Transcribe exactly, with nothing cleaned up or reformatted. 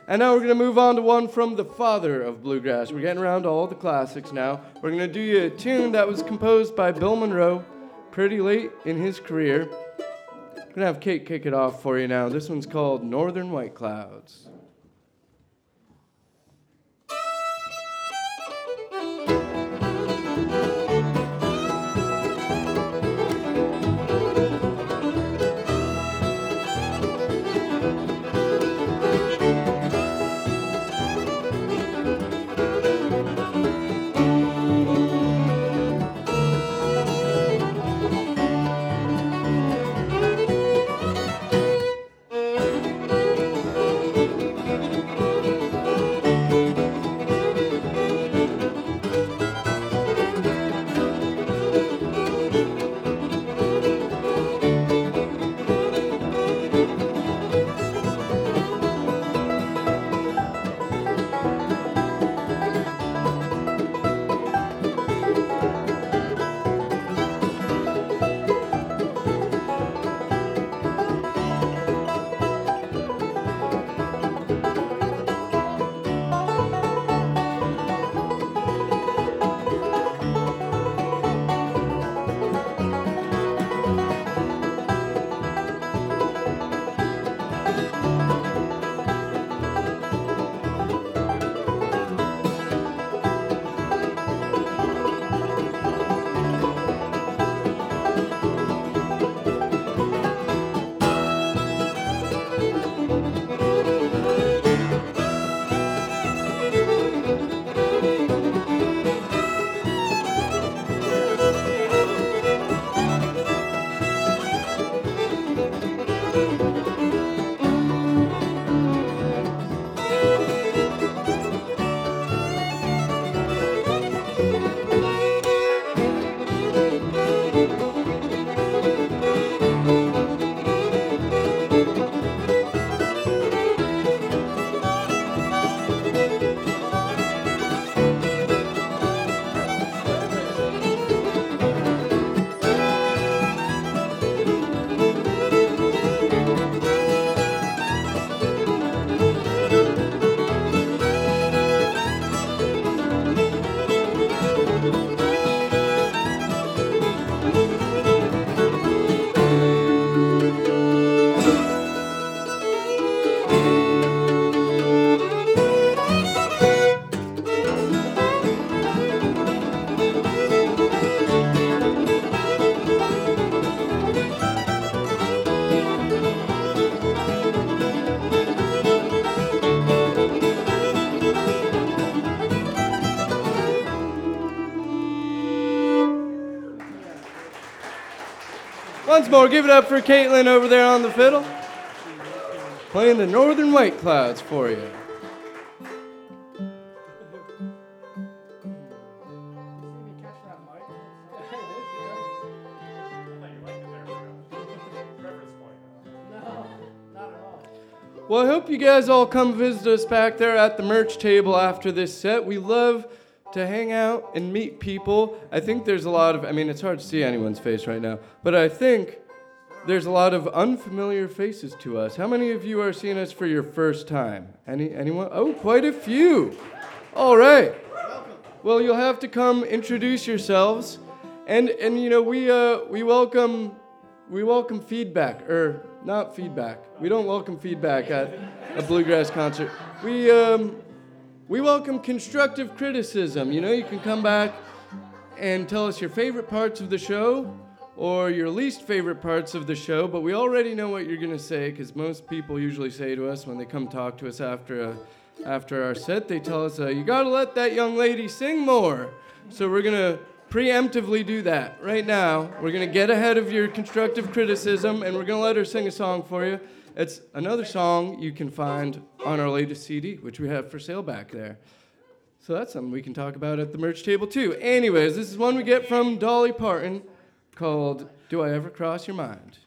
And now we're going to move on to one from the father of bluegrass. We're getting around to all the classics now. We're going to do you a tune that was composed by Bill Monroe pretty late in his career. I'm going to have Kate kick it off for you now. This one's called Northern White Clouds. Once more, give it up for Caitlin over there on the fiddle. Playing the Northern White Clouds for you. Well, I hope you guys all come visit us back there at the merch table after this set. We love to hang out and meet people. I think there's a lot of, I mean, it's hard to see anyone's face right now, but I think there's a lot of unfamiliar faces to us. How many of you are seeing us for your first time? Any, anyone? Oh, quite a few. All right. Well, you'll have to come introduce yourselves. And, and you know, we, uh, we welcome, we welcome feedback, or not feedback. We don't welcome feedback at a bluegrass concert. We, um, We welcome constructive criticism. You know, you can come back and tell us your favorite parts of the show or your least favorite parts of the show, but we already know what you're going to say because most people usually say to us when they come talk to us after a, after our set, they tell us, uh, you got to let that young lady sing more. So we're going to preemptively do that right now. We're going to get ahead of your constructive criticism, and we're going to let her sing a song for you. It's another song you can find on our latest C D, which we have for sale back there. So that's something we can talk about at the merch table, too. Anyways, this is one we get from Dolly Parton called Do I Ever Cross Your Mind?